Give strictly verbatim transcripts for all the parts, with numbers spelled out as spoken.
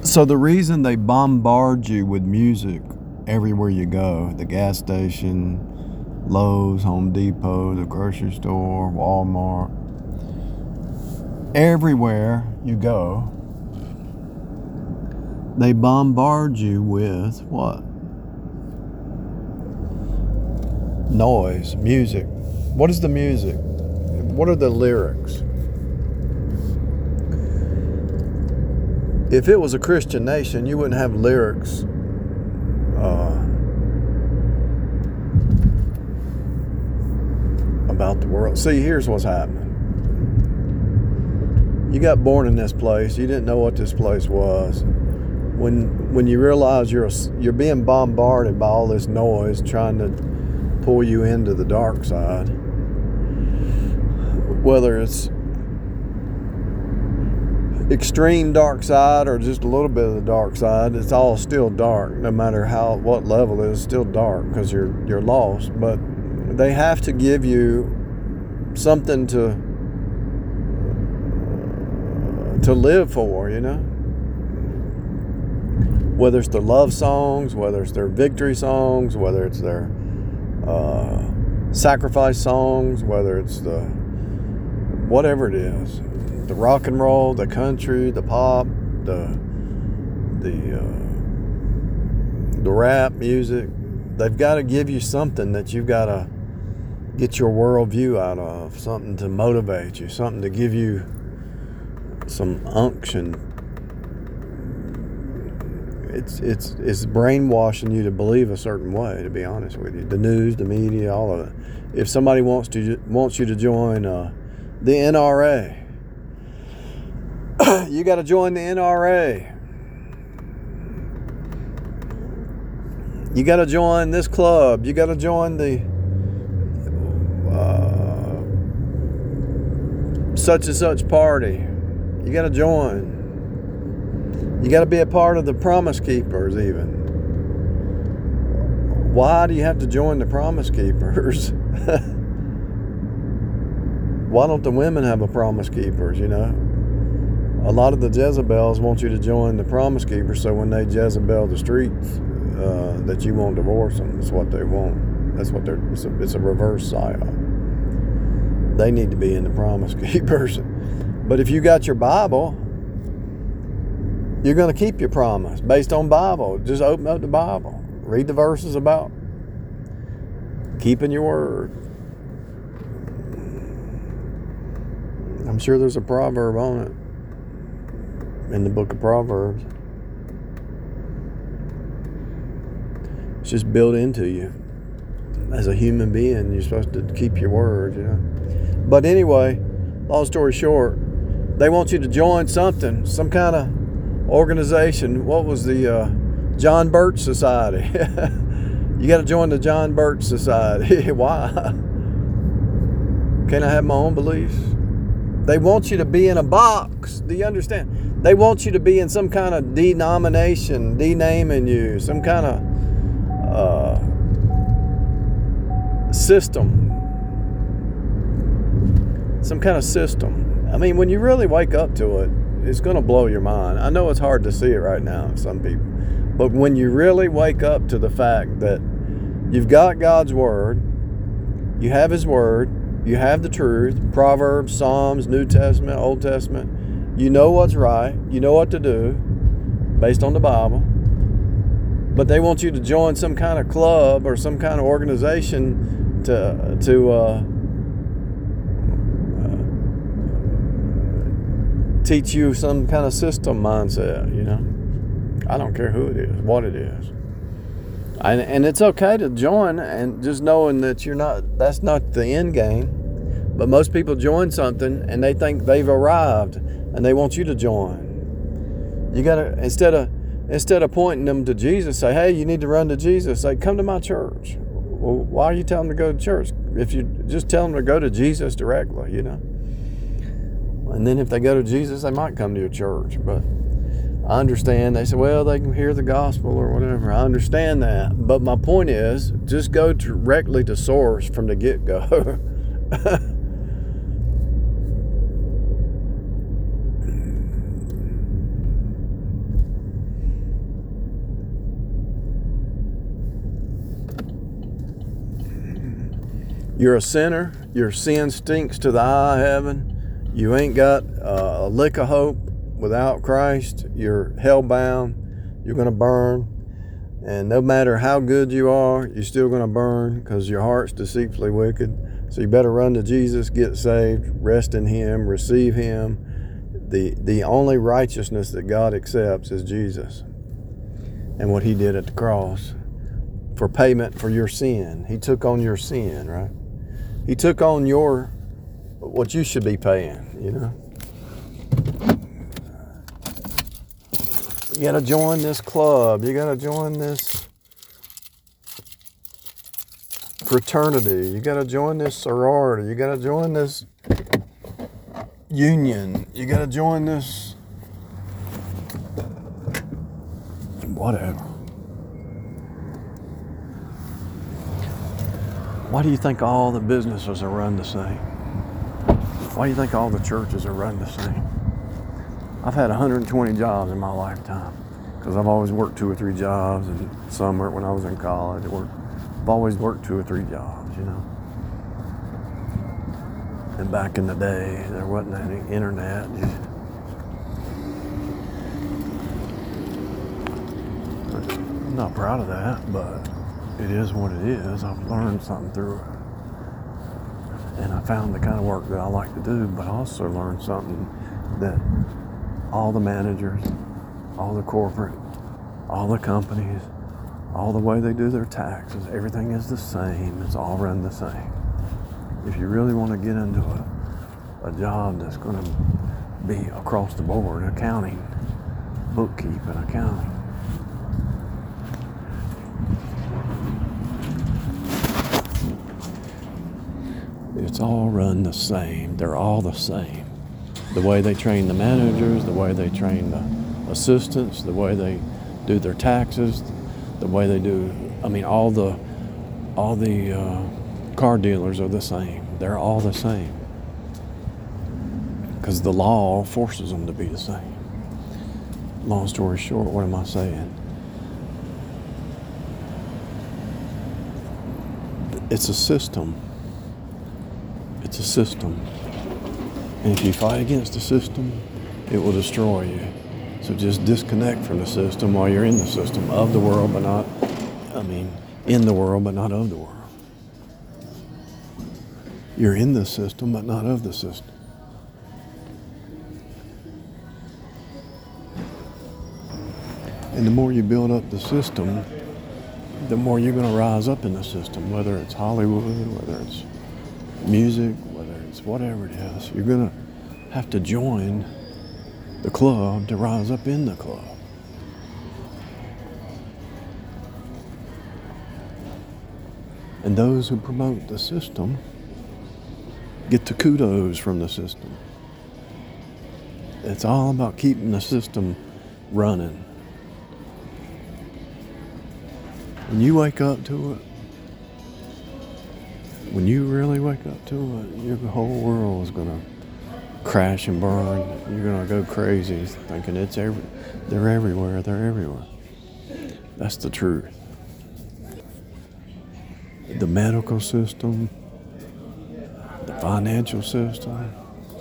So the reason they bombard you with music everywhere you go, the gas station, Lowe's, Home Depot, the grocery store, Walmart, everywhere you go, they bombard you with what? Noise, music. What is the music? What are the lyrics? If it was a Christian nation, you wouldn't have lyrics uh, about the world. See, here's what's happening. You got born in this place. You didn't know what this place was. When when you realize you're you're being bombarded by all this noise, trying to pull you into the dark side, whether it's extreme dark side or just a little bit of the dark side, it's all still dark. No matter how what level it is, still dark because you're you're lost. But they have to give you something to to live for, you know. Whether it's their love songs, whether it's their victory songs, whether it's their uh, sacrifice songs, whether it's the whatever it is. The rock and roll, the country, the pop, the the uh, the rap music. They've got to give you something that you've got to get your worldview out of, something to motivate you, something to give you some unction. It's it's it's brainwashing you to believe a certain way. To be honest with you, the news, the media, all of it. If somebody wants to wants you to join uh, the N R A. You got to join the N R A. You got to join this club. You got to join the uh, such and such party. You got to join. You got to be a part of the Promise Keepers even. Why do you have to join the Promise Keepers? Why don't the women have a Promise Keepers, you know? A lot of the Jezebels want you to join the Promise Keepers, so when they Jezebel the streets, uh, that you won't divorce them. That's what they want. That's what they're. It's a, it's a reverse psyop. They need to be in the Promise Keepers. But if you got your Bible, you're going to keep your promise based on Bible. Just open up the Bible, read the verses about keeping your word. I'm sure there's a proverb on it. In the book of Proverbs. It's just built into you. As a human being, you're supposed to keep your word, you know. But anyway, long story short, they want you to join something, some kind of organization. What was the uh, John Birch Society? You got to join the John Birch Society. Why? Can't I have my own beliefs? They want you to be in a box. Do you understand? They want you to be in some kind of denomination, denaming you, some kind of uh, system. Some kind of system. I mean, when you really wake up to it, it's going to blow your mind. I know it's hard to see it right now in some people. But when you really wake up to the fact that you've got God's Word, you have His Word, you have the truth, Proverbs, Psalms, New Testament, Old Testament. You know what's right. You know what to do based on the Bible. But they want you to join some kind of club or some kind of organization to to uh, uh, teach you some kind of system mindset, you know. I don't care who it is, what it is. And, and it's okay to join, and just knowing that you're not, that's not the end game. But most people join something and they think they've arrived and they want you to join. You gotta, instead of instead of pointing them to Jesus, say, hey, you need to run to Jesus. Say, come to my church. Well, why are you telling them to go to church? If you just tell them to go to Jesus directly, you know. And then if they go to Jesus, they might come to your church. But I understand. They say, well, they can hear the gospel or whatever. I understand that. But my point is, just go directly to source from the get-go. You're a sinner. Your sin stinks to the eye of heaven. You ain't got uh, a lick of hope without Christ. You're hell-bound. You're going to burn. And no matter how good you are, you're still going to burn because your heart's deceitfully wicked. So you better run to Jesus, get saved, rest in Him, receive Him. The, the only righteousness that God accepts is Jesus and what He did at the cross for payment for your sin. He took on your sin, right? He took on your, what you should be paying, you know? You got to join this club. You got to join this fraternity. You got to join this sorority. You got to join this union. You got to join this whatever. Why do you think all the businesses are run the same? Why do you think all the churches are run the same? I've had one hundred twenty jobs in my lifetime because I've always worked two or three jobs, and summer when I was in college, I worked, I've always worked two or three jobs, you know. And back in the day, there wasn't any internet. I'm not proud of that, but it is what it is. I've learned something through it. And I found the kind of work that I like to do, but I also learned something that all the managers, all the corporate, all the companies, all the way they do their taxes, everything is the same. It's all run the same. If you really want to get into a, a job that's going to be across the board, accounting, bookkeeping, accounting, it's all run the same. They're all the same. The way they train the managers, the way they train the assistants, the way they do their taxes, the way they do, I mean, all the all the uh, car dealers are the same. They're all the same. Because the law forces them to be the same. Long story short, what am I saying? It's a system. It's a system. And if you fight against the system, it will destroy you. So just disconnect from the system while you're in the system of the world, but not, I mean, in the world, but not of the world. You're in the system, but not of the system. And the more you build up the system, the more you're going to rise up in the system, whether it's Hollywood, whether it's music, whether it's whatever it is. You're going to have to join the club to rise up in the club. And those who promote the system get the kudos from the system. It's all about keeping the system running. When you wake up to it, when you really wake up to it, your whole world is going to crash and burn. You're going to go crazy thinking it's every, they're everywhere, they're everywhere. That's the truth. The medical system, the financial system.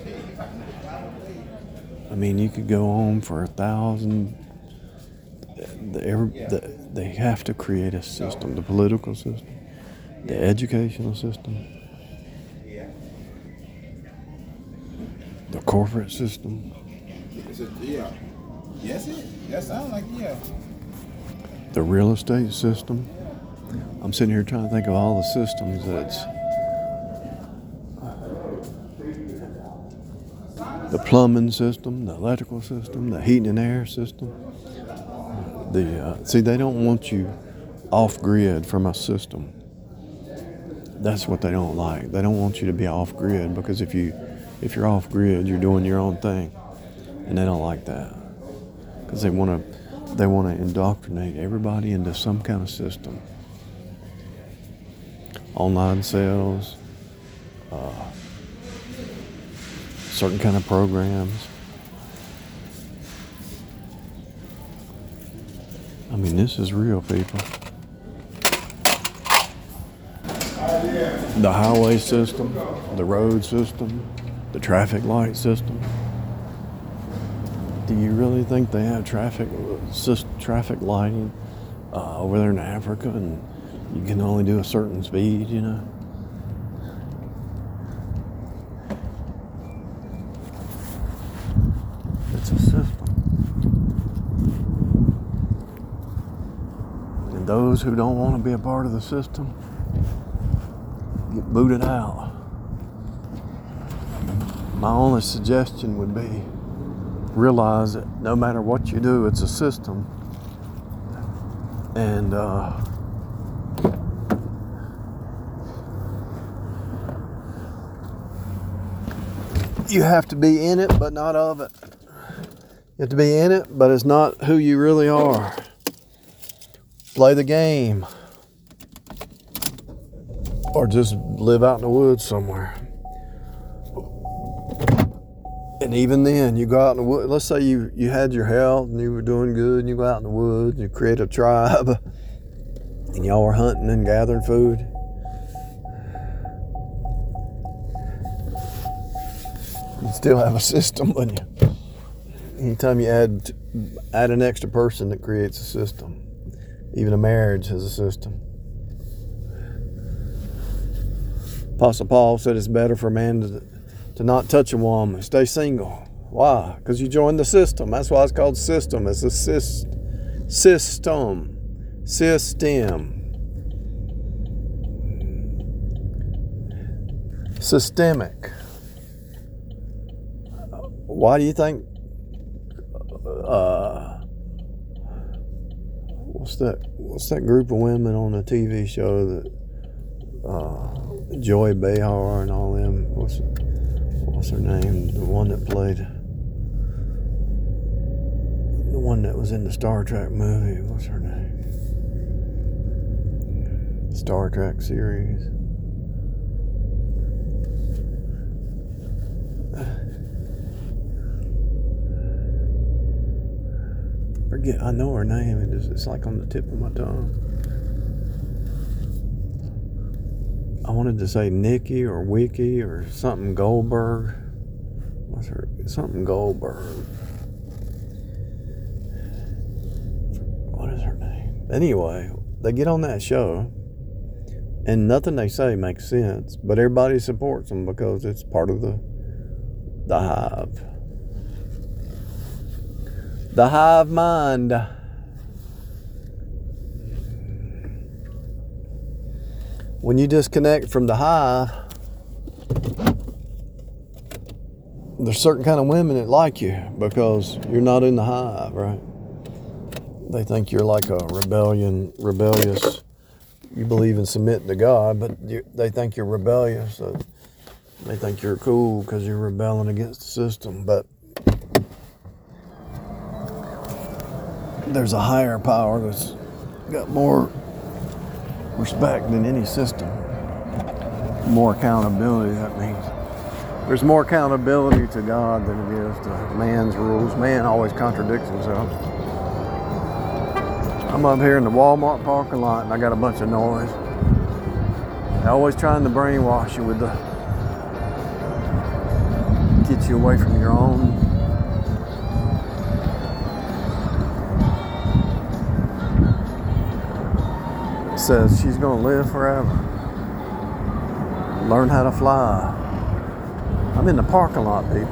I mean, you could go on for a thousand. The, every, the, they have to create a system, the political system, the educational system, the corporate system. Is it, yeah. Yes, it. That sounds like, yeah. The real estate system. I'm sitting here trying to think of all the systems that's the plumbing system, the electrical system, the heating and air system. The uh, see, they don't want you off grid from a system. That's what they don't like. They don't want you to be off grid because if you if you're off grid, you're doing your own thing, and they don't like that because they want to they want to indoctrinate everybody into some kind of system. Online sales, uh, certain kind of programs. I mean, this is real, people. the highway system, the road system, the traffic light system. Do you really think they have traffic traffic lighting uh, over there in Africa, and you can only do a certain speed, you know? It's a system. And those who don't want to be a part of the system get booted out. My only suggestion would be realize that no matter what you do, it's a system. And uh, you have to be in it, but not of it. You have to be in it, but it's not who you really are. Play the game. Or just live out in the woods somewhere. And even then, you go out in the woods. Let's say you, you had your health and you were doing good, and you go out in the woods, and you create a tribe, and y'all were hunting and gathering food. You still have a system, wouldn't you? Anytime you add add an extra person, that creates a system. Even a marriage has a system. Apostle Paul said it's better for a man to, to not touch a woman, stay single. Why? Because you joined the system. That's why it's called system. It's a syst, system. System. Systemic. Why do you think uh, what's that what's that group of women on the T V show that uh, Joy Behar and all them, what's what's her name, the one that played the one that was in the Star Trek movie, what's her name, Star Trek series, forget, I know her name, it just, it's like on the tip of my tongue. I wanted to say Nikki or Wiki or something Goldberg. What's her? Something Goldberg. What is her name? Anyway, they get on that show, and nothing they say makes sense, but everybody supports them because it's part of the the hive. The hive mind. When you disconnect from the hive, there's certain kind of women that like you because you're not in the hive, right? They think you're like a rebellion, rebellious. You believe in submitting to God, but you, they think you're rebellious. So they think you're cool because you're rebelling against the system. But there's a higher power that's got more respect than any system. More accountability, that means. There's more accountability to God than it is to man's rules. Man always contradicts himself. I'm up here in the Walmart parking lot and I got a bunch of noise. They're always trying to brainwash you with the, get you away from your own. Says she's gonna live forever. Learn how to fly. I'm in the parking lot, people.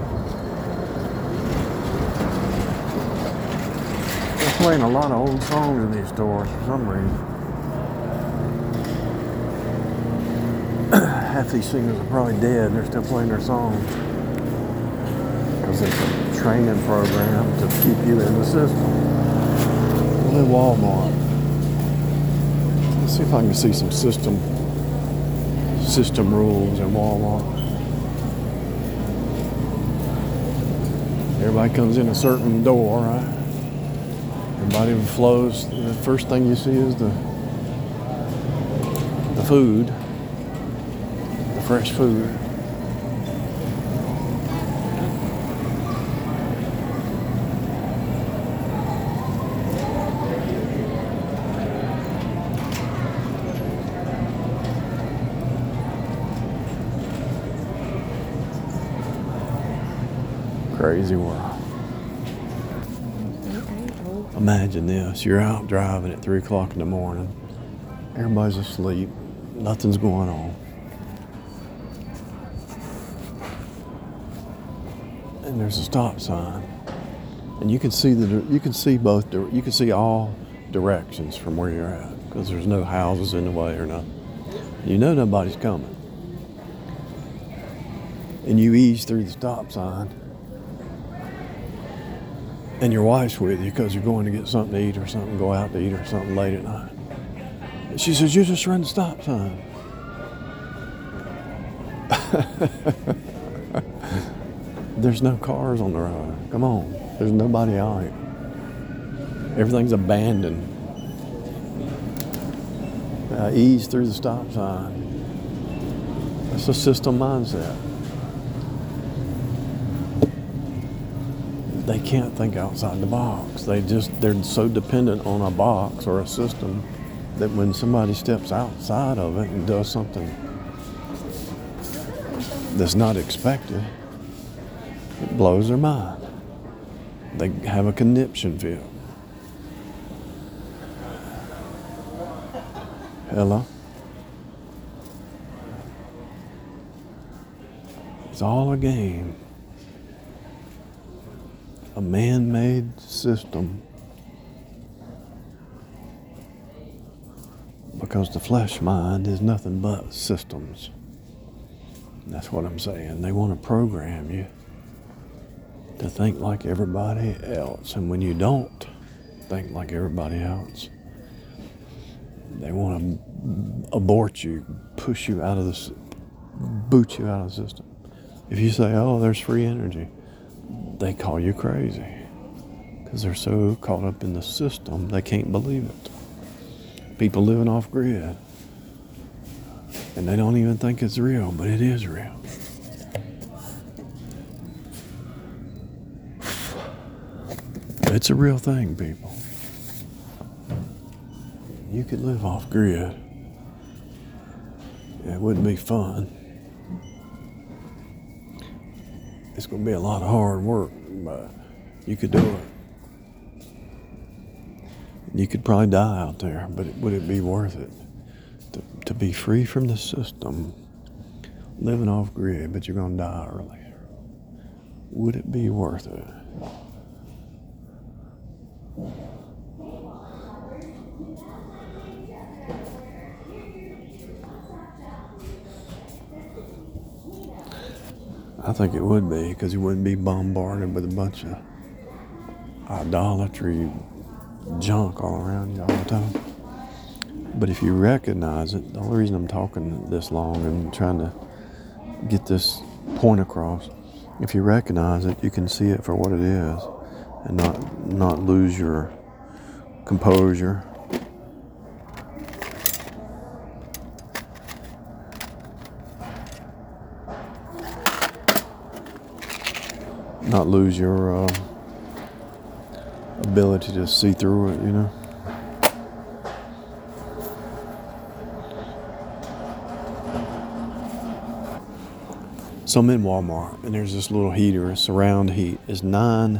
They're playing a lot of old songs in these stores for some reason. Half these singers are probably dead and they're still playing their songs. Because it's a training program to keep you in the system. Well, in Walmart. Let's see if I can see some system system rules in Walmart. Everybody comes in a certain door, right? Everybody flows. The first thing you see is the the food, the fresh food. crazy world. Imagine this. You're out driving at three o'clock in the morning. Everybody's asleep. Nothing's going on. And there's a stop sign. And you can see the you can see both you can see all directions from where you're at because there's no houses in the way or nothing. You know nobody's coming. And you ease through the stop sign. And your wife's with you because you're going to get something to eat or something, go out to eat or something late at night. And she says, you just run the stop sign. There's no cars on the road. Come on. There's nobody out here. Everything's abandoned. Uh, ease through the stop sign. That's a system mindset. They can't think outside the box. They just, they're so dependent on a box or a system that when somebody steps outside of it and does something that's not expected, it blows their mind. They have a conniption fit. Hello? It's all a game. A man-made system. Because the flesh mind is nothing but systems. That's what I'm saying. They want to program you to think like everybody else. And when you don't think like everybody else, they want to abort you, push you out of the, boot you out of the system. If you say, oh, there's free energy, they call you crazy because they're so caught up in the system they can't believe it. People living off grid and they don't even think it's real, but it is real. It's a real thing, people. You could live off grid. It wouldn't be fun. It's going to be a lot of hard work, but you could do it. You could probably die out there, but it, would it be worth it? To, to be free from the system, living off grid, but you're going to die early. Would it be worth it? I think it would be, because you wouldn't be bombarded with a bunch of idolatry junk all around you all the time. But if you recognize it, the only reason I'm talking this long and trying to get this point across, if you recognize it, you can see it for what it is and not not lose your composure. Not lose your uh, ability to see through it, you know. So I'm in Walmart, and there's this little heater, a surround heat. It's nine,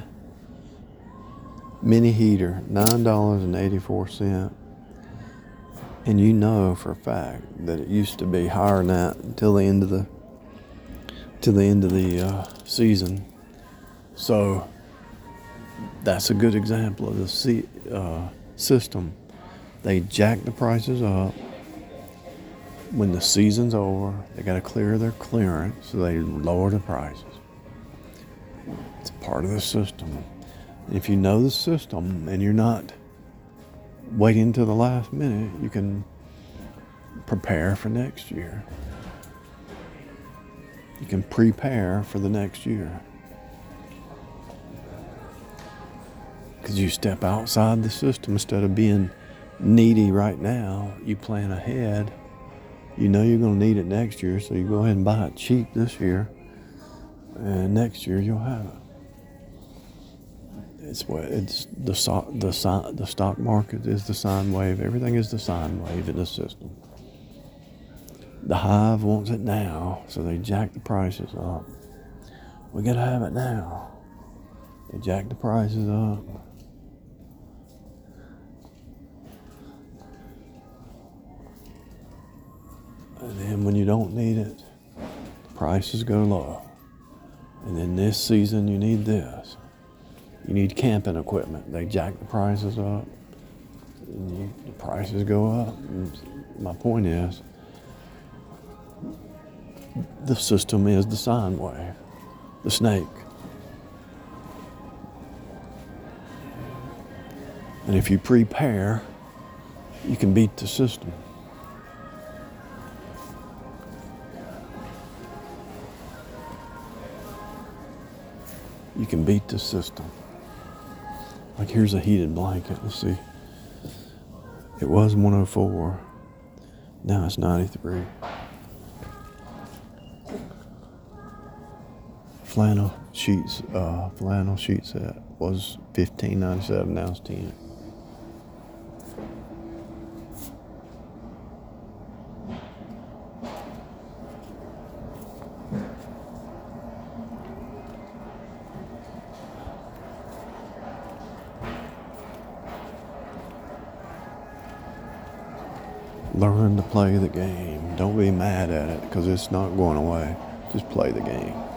mini heater, nine dollars and eighty-four cents. And you know for a fact that it used to be higher than that until the end of the, till the end of the uh, season. So that's a good example of the C, uh, system. They jack the prices up. When the season's over, they got to clear their clearance, so they lower the prices. It's part of the system. And if you know the system and you're not waiting until the last minute, you can prepare for next year. You can prepare for the next year. Because you step outside the system instead of being needy right now, you plan ahead. You know you're going to need it next year, so you go ahead and buy it cheap this year, and next year you'll have it. It's what it's the the the stock market is the sine wave. Everything is the sine wave in the system. The hive wants it now, so they jack the prices up. We got to have it now. They jack the prices up. And then when you don't need it, the prices go low. And then this season you need this. You need camping equipment. They jack the prices up. And you, the prices go up. And my point is, the system is the sine wave, the snake. And if you prepare, you can beat the system. You can beat the system. Like here's a heated blanket. Let's see. It was one oh four. Now it's ninety-three. Flannel sheets, uh, flannel sheet set was fifteen ninety-seven. Now it's ten. Learn to play the game. Don't be mad at it because it's not going away. Just play the game.